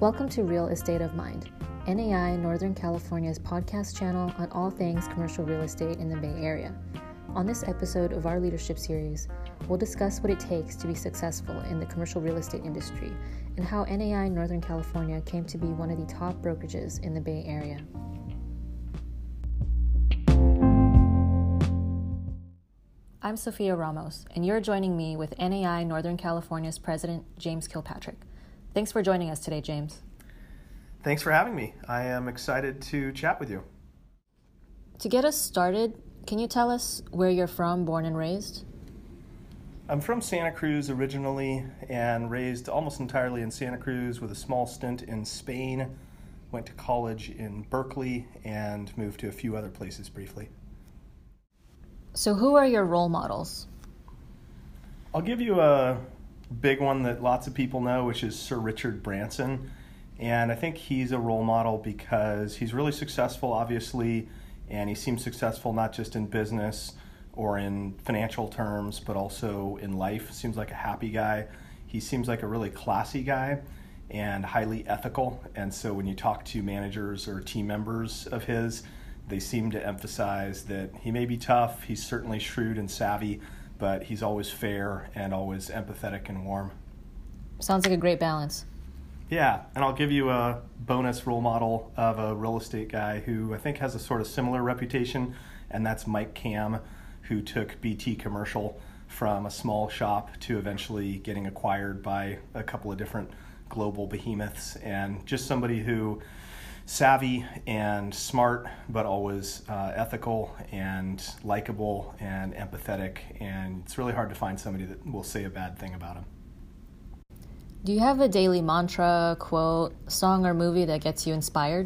Welcome to Real Estate of Mind, NAI Northern California's podcast channel on all things commercial real estate in the Bay Area. On this episode of our leadership series, we'll discuss what it takes to be successful in the commercial real estate industry and how NAI Northern California came to be one of the top brokerages in the Bay Area. I'm Sophia Ramos, and you're joining me with NAI Northern California's President, James Kilpatrick. Thanks for joining us today, James. Thanks for having me. I am excited to chat with you. To get us started, can you tell us where you're from, born and raised? I'm from Santa Cruz originally and raised almost entirely in Santa Cruz with a small stint in Spain. Went to college in Berkeley and moved to a few other places briefly. So who are your role models? I'll give you a big one that lots of people know, which is Sir Richard Branson. And I think he's a role model because he's really successful, obviously, and he seems successful not just in business or in financial terms, but also in life. Seems like a happy guy. He seems like a really classy guy and highly ethical. And so when you talk to managers or team members of his, they seem to emphasize that he may be tough, he's certainly shrewd and savvy, but he's always fair and always empathetic and warm. Sounds like a great balance. Yeah, and I'll give you a bonus role model of a real estate guy who I think has a sort of similar reputation, and that's Mike Kam, who took BT Commercial from a small shop to eventually getting acquired by a couple of different global behemoths, and just somebody who savvy and smart, but always ethical and likable and empathetic, and it's really hard to find somebody that will say a bad thing about him. Do you have a daily mantra, quote, song, or movie that gets you inspired?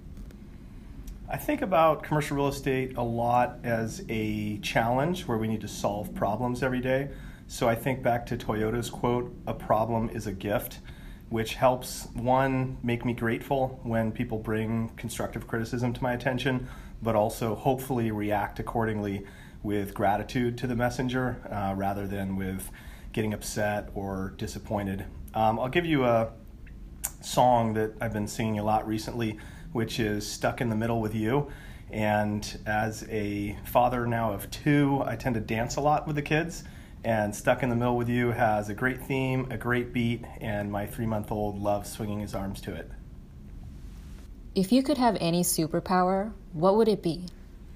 I think about commercial real estate a lot as a challenge where we need to solve problems every day. So I think back to Toyota's quote, "A problem is a gift," which helps, one, make me grateful when people bring constructive criticism to my attention, but also hopefully react accordingly with gratitude to the messenger rather than with getting upset or disappointed. I'll give you a song that I've been singing a lot recently, which is "Stuck in the Middle with You." And as a father now of two, I tend to dance a lot with the kids. And "Stuck in the Middle with You" has a great theme, a great beat, and my 3-month-old loves swinging his arms to it. If you could have any superpower, what would it be?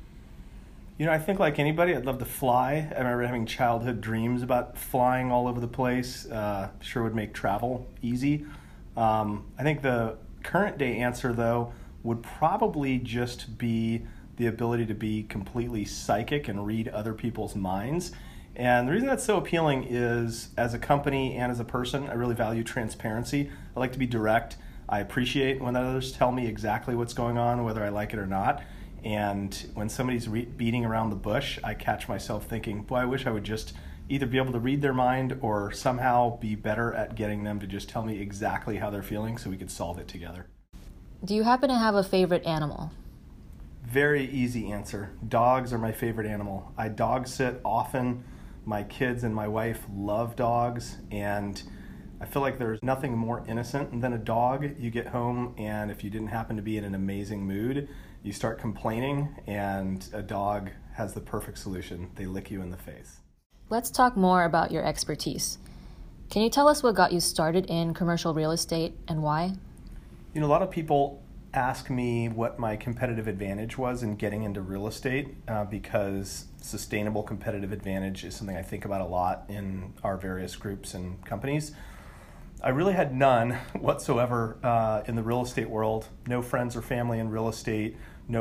You know, I think like anybody, I'd love to fly. I remember having childhood dreams about flying all over the place. Sure would make travel easy. I think the current day answer, though, would probably just be the ability to be completely psychic and read other people's minds. And the reason that's so appealing is, as a company and as a person, I really value transparency. I like to be direct. I appreciate when others tell me exactly what's going on, whether I like it or not. And when somebody's beating around the bush, I catch myself thinking, boy, I wish I would just either be able to read their mind or somehow be better at getting them to just tell me exactly how they're feeling so we could solve it together. Do you happen to have a favorite animal? Very easy answer. Dogs are my favorite animal. I dog sit often. My kids and my wife love dogs, and I feel like there's nothing more innocent than a dog. You get home, and if you didn't happen to be in an amazing mood, you start complaining, and a dog has the perfect solution. They lick you in the face. Let's talk more about your expertise. Can you tell us what got you started in commercial real estate and why? You know, a lot of people ask me what my competitive advantage was in getting into real estate because sustainable competitive advantage is something I think about a lot in our various groups and companies. I really had none whatsoever in the real estate world. No friends or family in real estate, no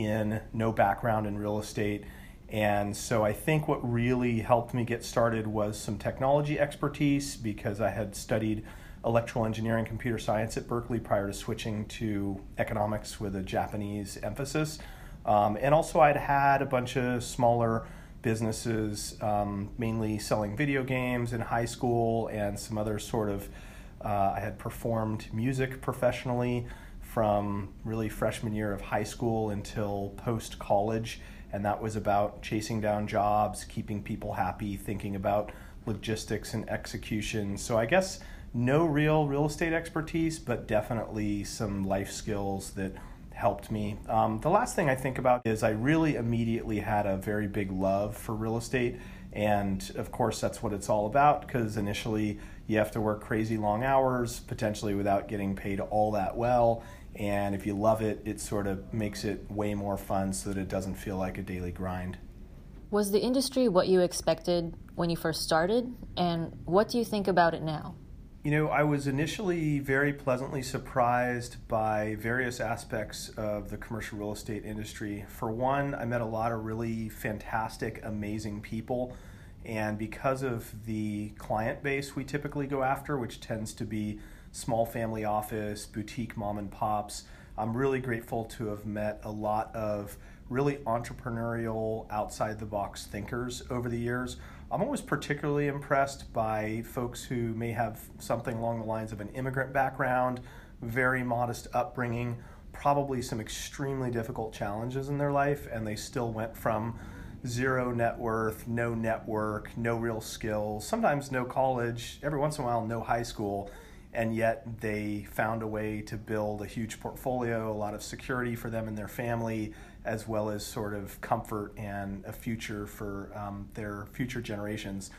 no background in real estate. And so I think what really helped me get started was some technology expertise because I had studied electrical engineering, computer science at Berkeley prior to switching to economics with a Japanese emphasis. And also I'd had a bunch of smaller businesses, mainly selling video games in high school and some other sort of, I had performed music professionally from really freshman year of high school until post-college. And that was about chasing down jobs, keeping people happy, thinking about logistics and execution. So I guess no real estate expertise, but definitely some life skills that helped me. The last thing I think about is I really immediately had a very big love for real estate. And of course, that's what it's all about, because initially you have to work crazy long hours, potentially without getting paid all that well. And if you love it, it sort of makes it way more fun so that it doesn't feel like a daily grind. Was the industry what you expected when you first started? And what do you think about it now? I was initially very pleasantly surprised by various aspects of the commercial real estate industry. For one, I met a lot of really fantastic, amazing people. And because of the client base we typically go after, which tends to be small family office, boutique mom and pops, I'm really grateful to have met a lot of really entrepreneurial, outside-the-box thinkers over the years. I'm always particularly impressed by folks who may have something along the lines of an immigrant background, very modest upbringing, probably some extremely difficult challenges in their life, and they still went from zero net worth, no network, no real skills, sometimes no college, every once in a while no high school, and yet they found a way to build a huge portfolio, a lot of security for them and their family, as well as sort of comfort and a future for their future generations.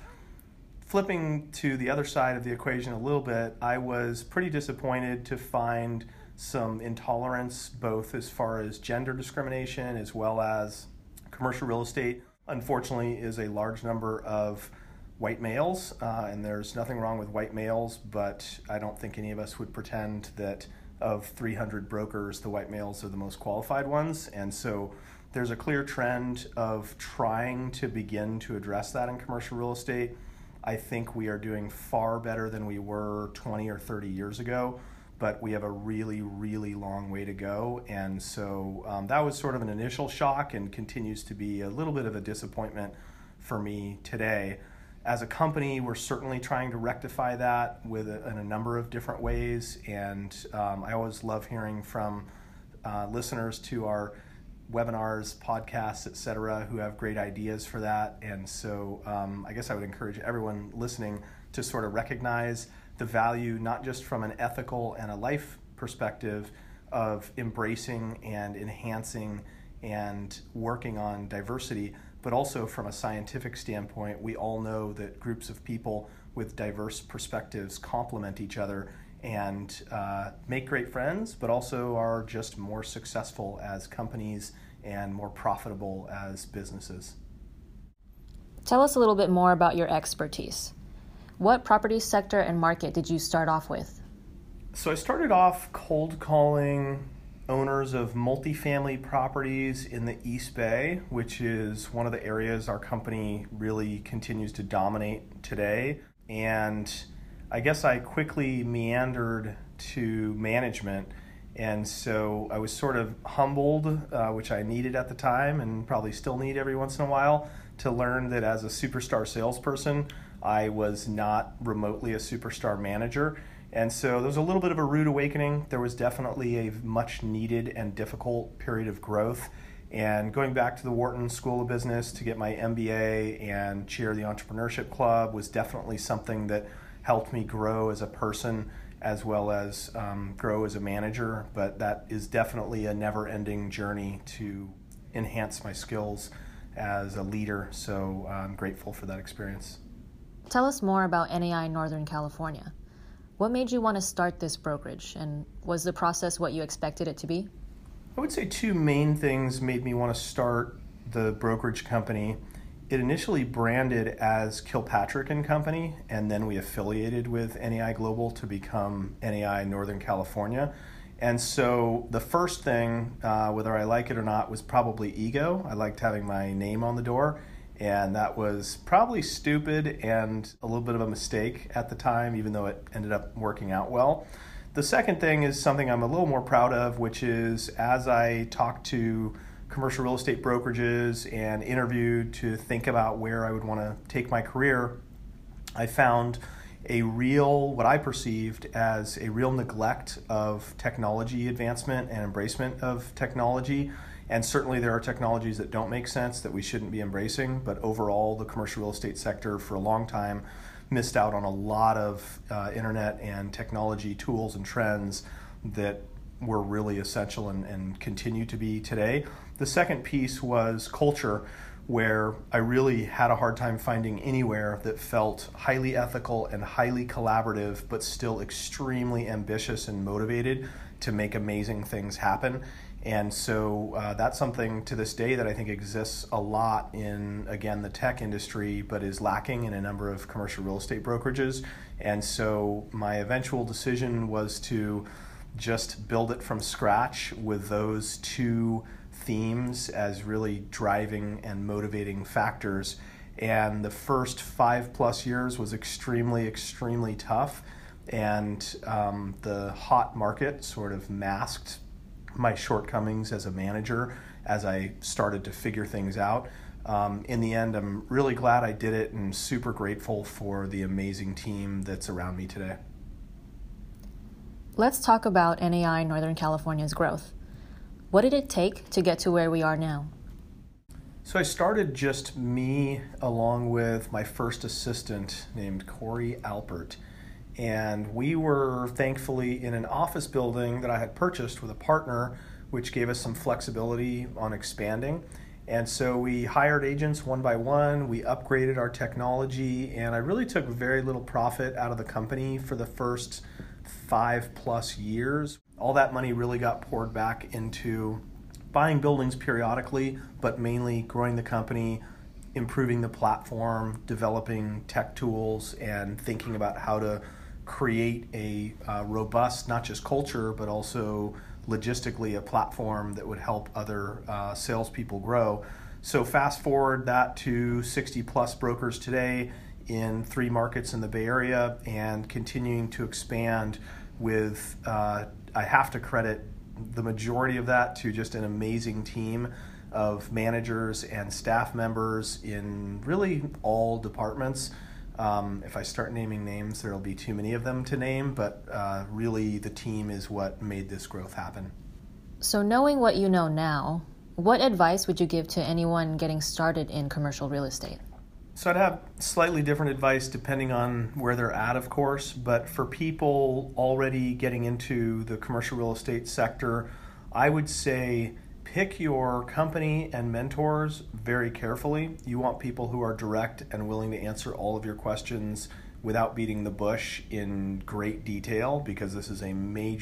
Flipping to the other side of the equation a little bit, I was pretty disappointed to find some intolerance, both as far as gender discrimination as well as commercial real estate. Unfortunately, is a large number of white males, and there's nothing wrong with white males, but I don't think any of us would pretend that of 300 brokers, the white males are the most qualified ones. And so there's a clear trend of trying to begin to address that in commercial real estate. I think we are doing far better than we were 20 or 30 years ago, but we have a really, really long way to go. And so that was sort of an initial shock and continues to be a little bit of a disappointment for me today. As a company, we're certainly trying to rectify that in a number of different ways, and I always love hearing from listeners to our webinars, podcasts, etc., who have great ideas for that. And so I guess I would encourage everyone listening to sort of recognize the value, not just from an ethical and a life perspective, of embracing and enhancing and working on diversity, but also from a scientific standpoint. We all know that groups of people with diverse perspectives complement each other and make great friends, but also are just more successful as companies and more profitable as businesses. Tell us a little bit more about your expertise. What property sector and market did you start off with? So I started off cold calling owners of multifamily properties in the East Bay, which is one of the areas our company really continues to dominate today. And I guess I quickly meandered to management. And so I was sort of humbled, which I needed at the time and probably still need every once in a while, to learn that as a superstar salesperson, I was not remotely a superstar manager. And so there was a little bit of a rude awakening. There was definitely a much needed and difficult period of growth. And going back to the Wharton School of Business to get my MBA and chair the Entrepreneurship Club was definitely something that helped me grow as a person as well as grow as a manager. But that is definitely a never-ending journey to enhance my skills as a leader. So I'm grateful for that experience. Tell us more about NAI Northern California. What made you want to start this brokerage, and was the process what you expected it to be? I would say two main things made me want to start the brokerage company. It initially branded as Kilpatrick and Company, and then we affiliated with NAI Global to become NAI Northern California. And so the first thing, whether I like it or not, was probably ego. I liked having my name on the door. And that was probably stupid and a little bit of a mistake at the time, even though it ended up working out well. The second thing is something I'm a little more proud of, which is as I talked to commercial real estate brokerages and interviewed to think about where I would want to take my career, I found what I perceived as a real neglect of technology advancement and embracement of technology. And certainly there are technologies that don't make sense that we shouldn't be embracing, but overall the commercial real estate sector for a long time missed out on a lot of internet and technology tools and trends that were really essential and continue to be today. The second piece was culture, where I really had a hard time finding anywhere that felt highly ethical and highly collaborative, but still extremely ambitious and motivated to make amazing things happen. And so that's something to this day that I think exists a lot in, again, the tech industry, but is lacking in a number of commercial real estate brokerages. And so my eventual decision was to just build it from scratch with those two themes as really driving and motivating factors. And the first 5+ years was extremely tough. And the hot market sort of masked my shortcomings as a manager as I started to figure things out. In the end, I'm really glad I did it and super grateful for the amazing team that's around me today. Let's talk about NAI Northern California's growth. What did it take to get to where we are now? So I started just me along with my first assistant named Corey Alpert. And we were thankfully in an office building that I had purchased with a partner, which gave us some flexibility on expanding. And so we hired agents one by one, we upgraded our technology, and I really took very little profit out of the company for the first 5+ years. All that money really got poured back into buying buildings periodically, but mainly growing the company, improving the platform, developing tech tools, and thinking about how to create a robust, not just culture, but also logistically a platform that would help other salespeople grow. So fast forward that to 60+ brokers today in 3 markets in the Bay Area and continuing to expand with, I have to credit the majority of that to just an amazing team of managers and staff members in really all departments. If I start naming names, there'll be too many of them to name, but really the team is what made this growth happen. So knowing what you know now, what advice would you give to anyone getting started in commercial real estate? So I'd have slightly different advice depending on where they're at, of course, but for people already getting into the commercial real estate sector, I would say pick your company and mentors very carefully. You want people who are direct and willing to answer all of your questions without beating the bush in great detail, because this is a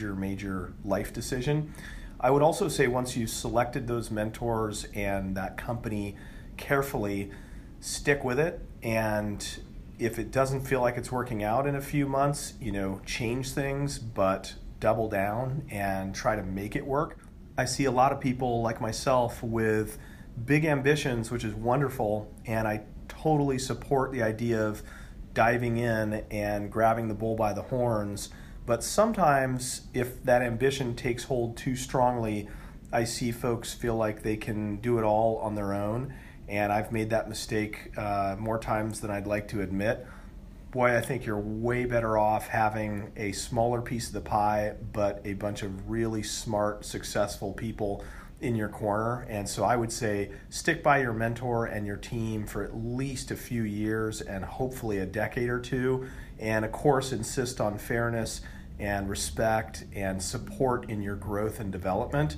major life decision. I would also say once you've selected those mentors and that company carefully, stick with it. And if it doesn't feel like it's working out in a few months, change things, but double down and try to make it work. I see a lot of people like myself with big ambitions, which is wonderful, and I totally support the idea of diving in and grabbing the bull by the horns. But sometimes if that ambition takes hold too strongly, I see folks feel like they can do it all on their own, and I've made that mistake more times than I'd like to admit. Boy, I think you're way better off having a smaller piece of the pie, but a bunch of really smart, successful people in your corner. And so I would say stick by your mentor and your team for at least a few years and hopefully a decade or two. And of course, insist on fairness and respect and support in your growth and development.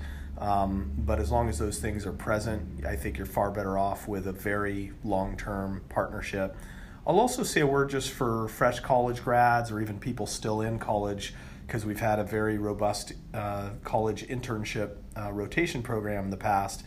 But as long as those things are present, I think you're far better off with a very long-term partnership. I'll also say a word just for fresh college grads or even people still in college, because we've had a very robust college internship rotation program in the past.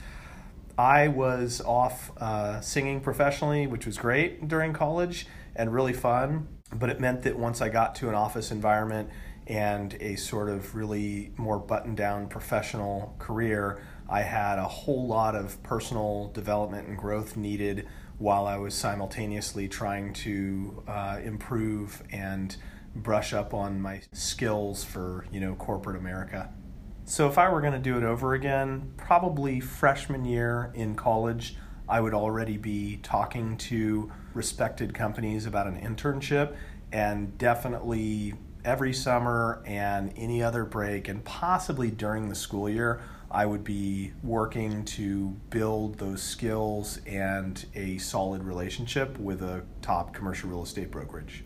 I was off singing professionally, which was great during college and really fun, but it meant that once I got to an office environment and a sort of really more buttoned down professional career, I had a whole lot of personal development and growth needed while I was simultaneously trying to improve and brush up on my skills for, corporate America. So if I were going to do it over again, probably freshman year in college, I would already be talking to respected companies about an internship, and definitely every summer and any other break, and possibly during the school year, I would be working to build those skills and a solid relationship with a top commercial real estate brokerage.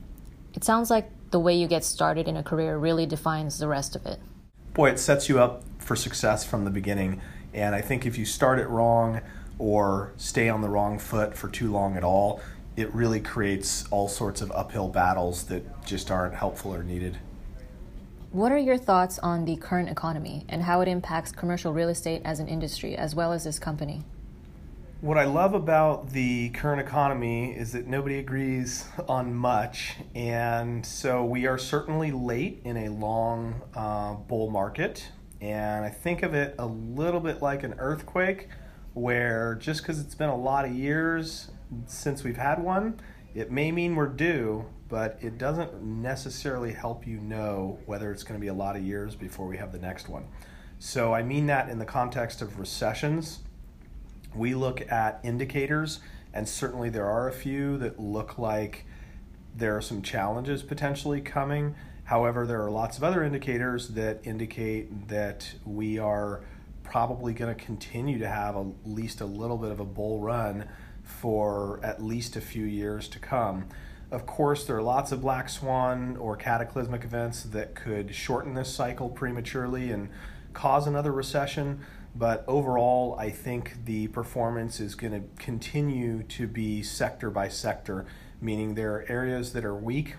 It sounds like the way you get started in a career really defines the rest of it. Boy, it sets you up for success from the beginning. And I think if you start it wrong or stay on the wrong foot for too long at all, it really creates all sorts of uphill battles that just aren't helpful or needed. What are your thoughts on the current economy and how it impacts commercial real estate as an industry, as well as this company? What I love about the current economy is that nobody agrees on much, and so we are certainly late in a long bull market, and I think of it a little bit like an earthquake, where just because it's been a lot of years since we've had one, it may mean we're due, but it doesn't necessarily help you know whether it's going to be a lot of years before we have the next one. So I mean that in the context of recessions. We look at indicators, and certainly there are a few that look like there are some challenges potentially coming. However, there are lots of other indicators that indicate that we are probably going to continue to have at least a little bit of a bull run for at least a few years to come. Of course, there are lots of black swan or cataclysmic events that could shorten this cycle prematurely and cause another recession. But overall, I think the performance is going to continue to be sector by sector, meaning there are areas that are weak,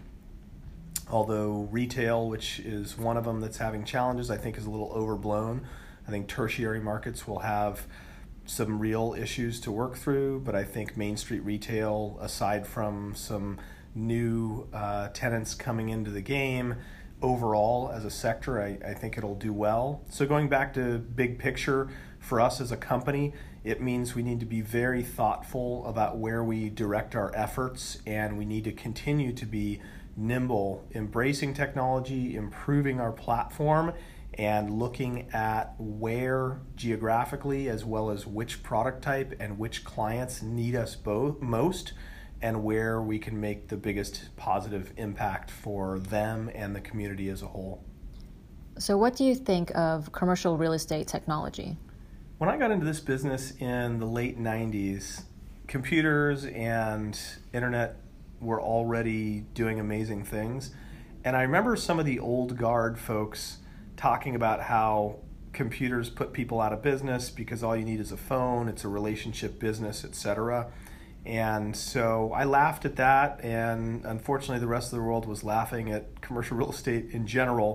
although retail, which is one of them that's having challenges, I think is a little overblown. I think tertiary markets will have some real issues to work through, but I think Main Street retail, aside from some new tenants coming into the game, overall as a sector, I think it'll do well. So going back to big picture, for us as a company, it means we need to be very thoughtful about where we direct our efforts, and we need to continue to be nimble, embracing technology, improving our platform, and looking at where geographically as well as which product type and which clients need us both most, and where we can make the biggest positive impact for them and the community as a whole. So what do you think of commercial real estate technology? When I got into this business in the late 90s, computers and internet were already doing amazing things. And I remember some of the old guard folks talking about how computers put people out of business because all you need is a phone, it's a relationship business, etc. And so I laughed at that, and unfortunately the rest of the world was laughing at commercial real estate in general.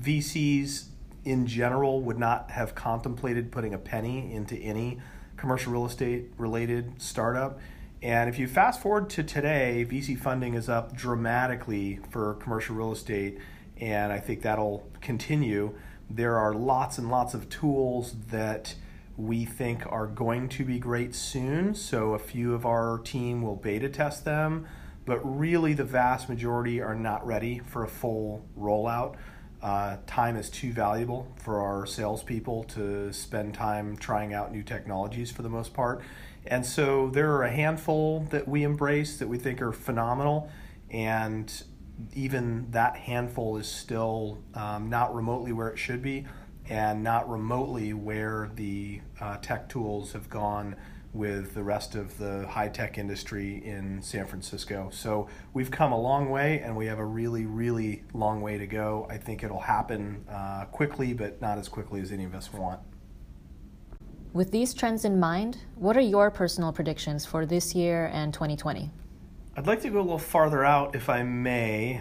VCs in general would not have contemplated putting a penny into any commercial real estate related startup. And if you fast forward to today, VC funding is up dramatically for commercial real estate, and I think that'll continue. There are lots and lots of tools that we think are going to be great soon, so a few of our team will beta test them, but really the vast majority are not ready for a full rollout. Time is too valuable for our salespeople to spend time trying out new technologies for the most part. And so there are a handful that we embrace that we think are phenomenal, and even that handful is still not remotely where it should be, and not remotely where the tech tools have gone with the rest of the high-tech industry in San Francisco. So we've come a long way, and we have a really, really long way to go. I think it'll happen quickly, but not as quickly as any of us want. With these trends in mind, what are your personal predictions for this year and 2020? I'd like to go a little farther out, if I may.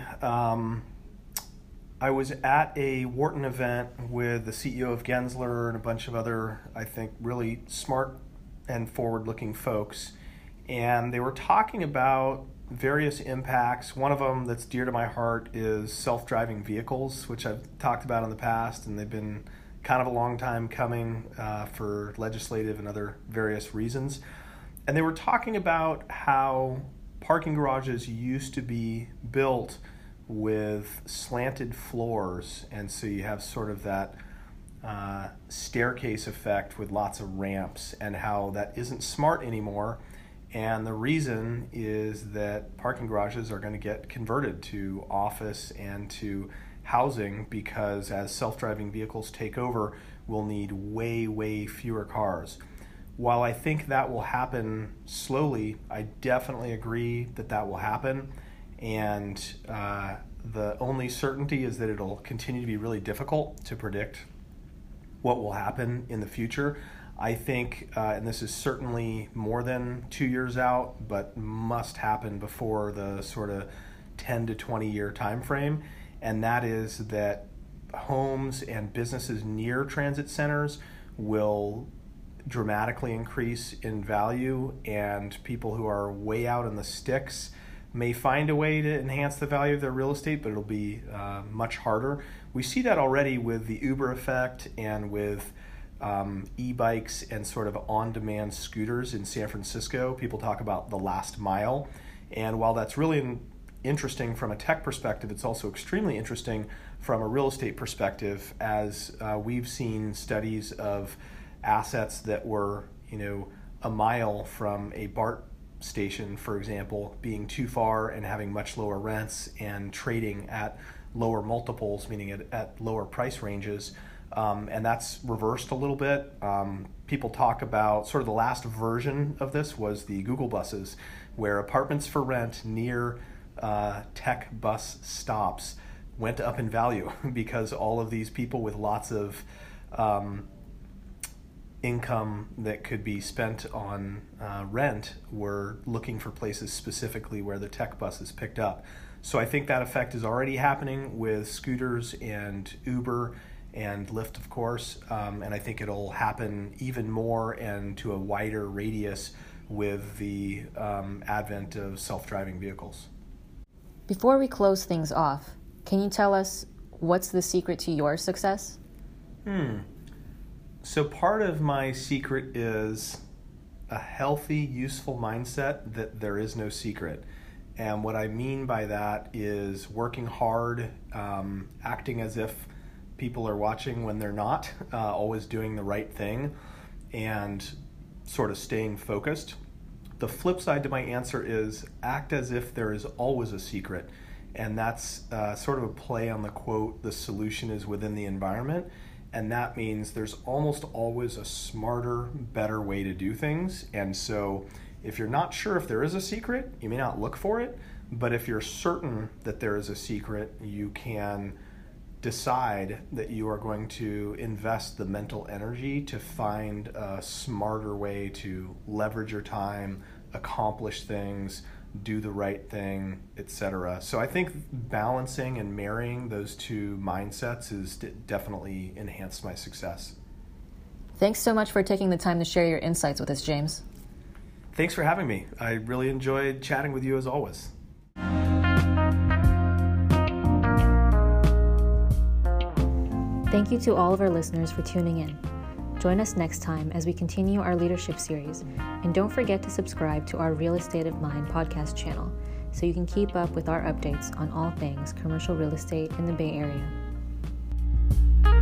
I was at a Wharton event with the CEO of Gensler and a bunch of other, I think, really smart and forward-looking folks, and they were talking about various impacts. One of them that's dear to my heart is self-driving vehicles, which I've talked about in the past, and they've been kind of a long time coming for legislative and other various reasons. And they were talking about how parking garages used to be built with slanted floors, and so you have sort of that staircase effect with lots of ramps, and how that isn't smart anymore. And the reason is that parking garages are going to get converted to office and to housing, because as self-driving vehicles take over, we'll need way, way fewer cars. While I think that will happen slowly, I definitely agree that that will happen. And the only certainty is that it'll continue to be really difficult to predict what will happen in the future. I think, and this is certainly more than 2 years out, but must happen before the sort of 10 to 20 year time frame, and that is that homes and businesses near transit centers will dramatically increase in value, and people who are way out in the sticks may find a way to enhance the value of their real estate, but it'll be much harder. We see that already with the Uber effect and with e-bikes and sort of on-demand scooters in San Francisco. People talk about the last mile, and while that's really interesting from a tech perspective, it's also extremely interesting from a real estate perspective, as we've seen studies of assets that were, a mile from a BART station, for example, being too far and having much lower rents and trading at lower multiples, meaning at lower price ranges. And that's reversed a little bit. People talk about sort of the last version of this was the Google buses, where apartments for rent near tech bus stops went up in value because all of these people with lots of income that could be spent on rent were looking for places specifically where the tech buses picked up. So I think that effect is already happening with scooters and Uber and Lyft, of course, and I think it'll happen even more and to a wider radius with the advent of self-driving vehicles. Before we close things off, can you tell us what's the secret to your success? So part of my secret is a healthy, useful mindset that there is no secret. And what I mean by that is working hard, acting as if people are watching when they're not, always doing the right thing, and sort of staying focused. The flip side to my answer is act as if there is always a secret. And that's sort of a play on the quote, "The solution is within the environment." And that means there's almost always a smarter, better way to do things. And so if you're not sure if there is a secret, you may not look for it. But if you're certain that there is a secret, you can decide that you are going to invest the mental energy to find a smarter way to leverage your time, accomplish things, do the right thing, etc. So I think balancing and marrying those two mindsets has definitely enhanced my success. Thanks so much for taking the time to share your insights with us, James. Thanks for having me. I really enjoyed chatting with you as always. Thank you to all of our listeners for tuning in. Join us next time as we continue our leadership series, and don't forget to subscribe to our Real Estate of Mind podcast channel so you can keep up with our updates on all things commercial real estate in the Bay Area.